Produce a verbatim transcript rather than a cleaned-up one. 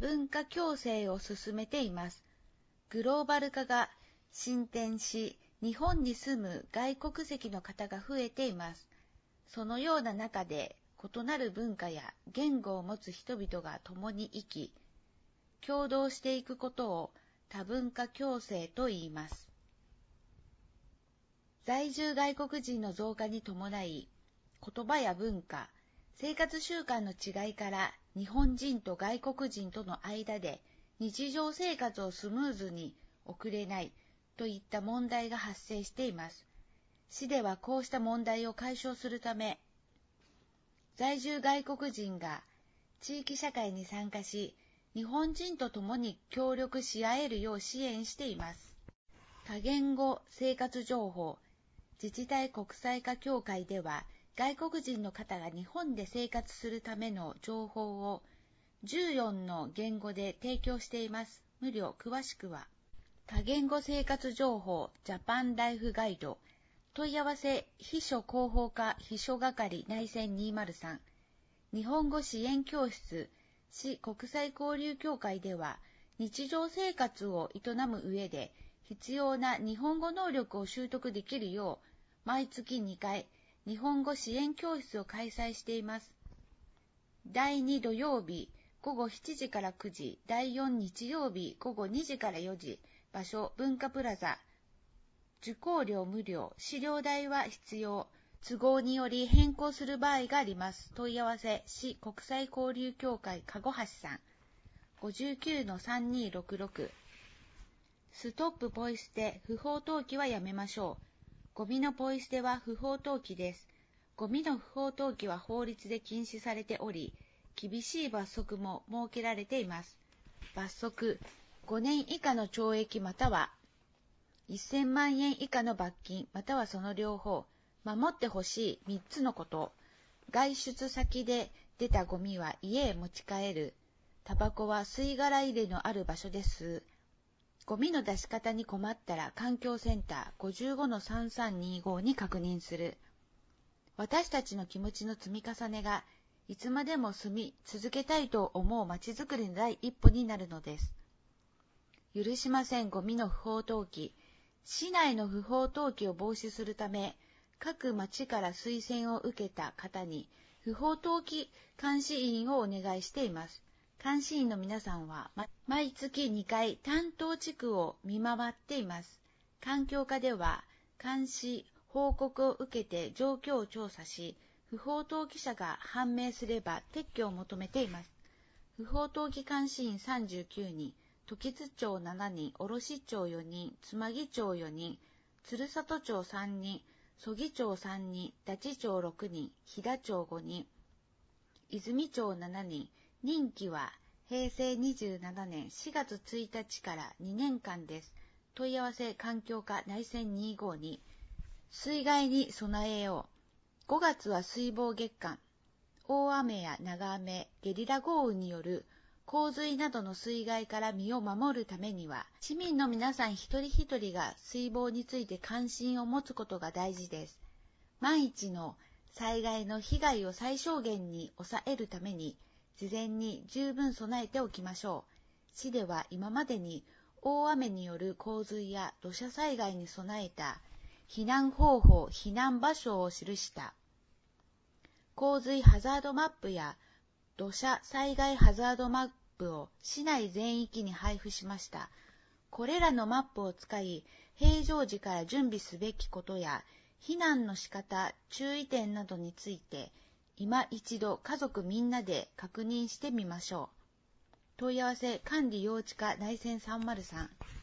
文化共生を進めています。グローバル化が進展し、日本に住む外国籍の方が増えています。そのような中で、異なる文化や言語を持つ人々が共に生き、共同していくことを多文化共生と言います。在住外国人の増加に伴い、言葉や文化、生活習慣の違いから日本人と外国人との間で日常生活をスムーズに送れないといった問題が発生しています。市ではこうした問題を解消するため、在住外国人が地域社会に参加し、日本人と共に協力し合えるよう支援しています。多言語生活情報自治体国際化協会では、外国人の方が日本で生活するための情報をじゅうよんの言語で提供しています。無料。詳しくは、多言語生活情報ジャパンライフガイド、問い合わせ秘書広報課秘書係内線にひゃくさん、日本語支援教室市国際交流協会では、日常生活を営む上で必要な日本語能力を習得できるよう、毎月にかい、日本語支援教室を開催しています。だいに土曜日午後しちじからくじ、だいよん日曜日午後にじからよじ、場所文化プラザ、受講料無料、資料代は必要、都合により変更する場合があります。問い合わせ、市国際交流協会籠橋さん、ごじゅうきゅうのさんにーろくろく、ストップポイ捨て、不法投棄はやめましょう。ゴミのポイ捨ては不法投棄です。ゴミの不法投棄は法律で禁止されており、厳しい罰則も設けられています。罰則、ごねん以下の懲役またはせんまんえん以下の罰金またはその両方。守ってほしいみっつのこと。外出先で出たゴミは家へ持ち帰る。タバコは吸い殻入れのある場所で吸う。ゴミの出し方に困ったら環境センター ごじゅうごのさんさんにご に確認する。私たちの気持ちの積み重ねがいつまでも住み続けたいと思うまちづくりの第一歩になるのです。許しませんゴミの不法投棄。市内の不法投棄を防止するため、各町から推薦を受けた方に不法投棄監視員をお願いしています。監視員の皆さんは毎月にかい担当地区を見回っています。環境課では監視報告を受けて状況を調査し、不法投棄者が判明すれば撤去を求めています。不法投棄監視員さんじゅうきゅうにん、時津町しちにん、卸町よにん、つまぎ町よにん、鶴里町さんにん、曽木町さんにん、大地町ろくにん、飛騨町ごにん、泉町しちにん、任期はへいせいにじゅうななねんしがつついたちからにねんかんです。問い合わせ環境課内線にひゃくごに、水害に備えよう。ごがつは水防月間。大雨や長雨、ゲリラ豪雨による洪水などの水害から身を守るためには、市民の皆さん一人一人が水防について関心を持つことが大事です。万一の災害の被害を最小限に抑えるために、事前に十分備えておきましょう。市では今までに大雨による洪水や土砂災害に備えた避難方法、避難場所を記した洪水ハザードマップや土砂災害ハザードマップを市内全域に配布しました。これらのマップを使い、平常時から準備すべきことや、避難の仕方、注意点などについて、今一度家族みんなで確認してみましょう。問い合わせ管理幼稚課内線さんまるさん。